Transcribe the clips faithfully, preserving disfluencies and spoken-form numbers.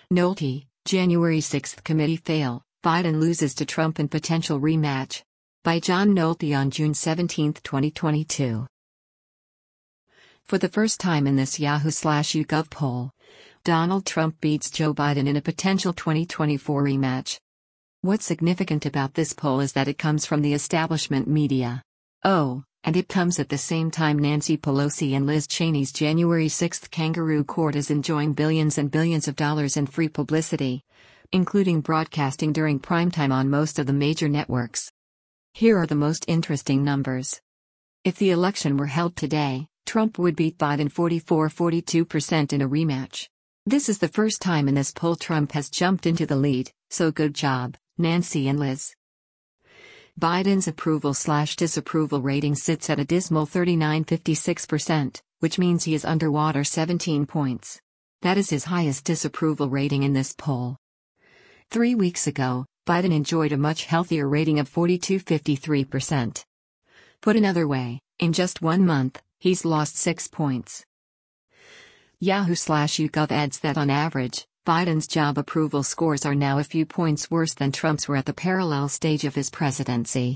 Nolte, January sixth committee fail, Biden loses to Trump in potential rematch. By John Nolte on June seventeenth, twenty twenty-two. For the first time in this Yahoo slash YouGov poll, Donald Trump beats Joe Biden in a potential twenty twenty-four rematch. What's significant about this poll is that it comes from the establishment media. Oh, and it comes at the same time Nancy Pelosi and Liz Cheney's January sixth kangaroo court is enjoying billions and billions of dollars in free publicity, including broadcasting during primetime on most of the major networks. Here are the most interesting numbers. If the election were held today, Trump would beat Biden forty-four to forty-two percent in a rematch. This is the first time in this poll Trump has jumped into the lead, so good job, Nancy and Liz. Biden's approval slash disapproval rating sits at a dismal thirty-nine to fifty-six percent, which means he is underwater seventeen points. That is his highest disapproval rating in this poll. Three weeks ago, Biden enjoyed a much healthier rating of forty-two to fifty-three percent. Put another way, in just one month, he's lost six points. Yahoo slash YouGov adds that on average, Biden's job approval scores are now a few points worse than Trump's were at the parallel stage of his presidency.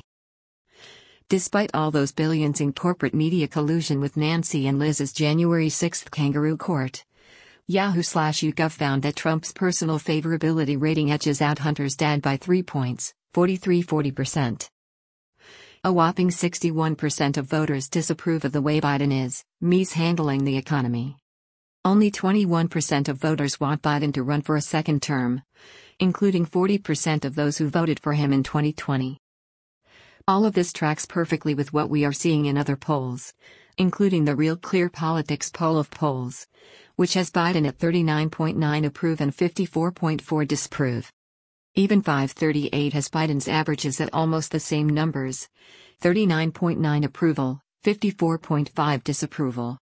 Despite all those billions in corporate media collusion with Nancy and Liz's January sixth kangaroo court, Yahoo slash YouGov found that Trump's personal favorability rating edges out Hunter's dad by three points, forty-three to forty percent. A whopping sixty-one percent of voters disapprove of the way Biden is, me's handling the economy. Only twenty-one percent of voters want Biden to run for a second term, including forty percent of those who voted for him in twenty twenty. All of this tracks perfectly with what we are seeing in other polls, including the Real Clear Politics poll of polls, which has Biden at thirty-nine point nine approve and fifty-four point four disapprove. Even five thirty-eight has Biden's averages at almost the same numbers, thirty-nine point nine approval, fifty-four point five disapproval.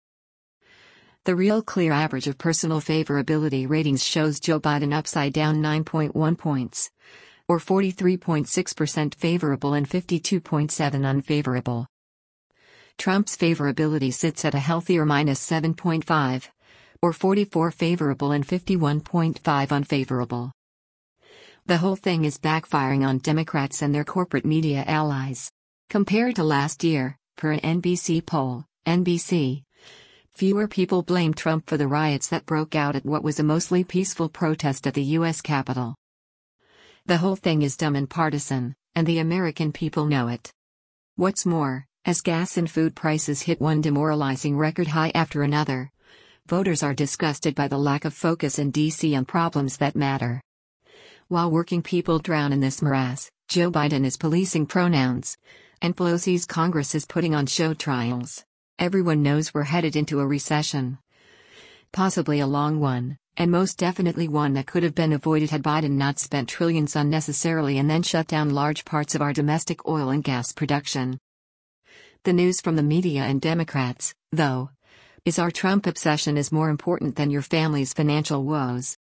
The Real Clear average of personal favorability ratings shows Joe Biden upside down nine point one points, or forty-three point six percent favorable and fifty-two point seven unfavorable. Trump's favorability sits at a healthier minus seven point five, or forty-four favorable and fifty-one point five unfavorable. The whole thing is backfiring on Democrats and their corporate media allies. Compared to last year, per an N B C poll, N B C, fewer people blame Trump for the riots that broke out at what was a mostly peaceful protest at the U S Capitol. The whole thing is dumb and partisan, and the American people know it. What's more, as gas and food prices hit one demoralizing record high after another, voters are disgusted by the lack of focus in D C on problems that matter. While working people drown in this morass, Joe Biden is policing pronouns, and Pelosi's Congress is putting on show trials. Everyone knows we're headed into a recession. Possibly a long one, and most definitely one that could have been avoided had Biden not spent trillions unnecessarily and then shut down large parts of our domestic oil and gas production. The news from the media and Democrats, though, is our Trump obsession is more important than your family's financial woes.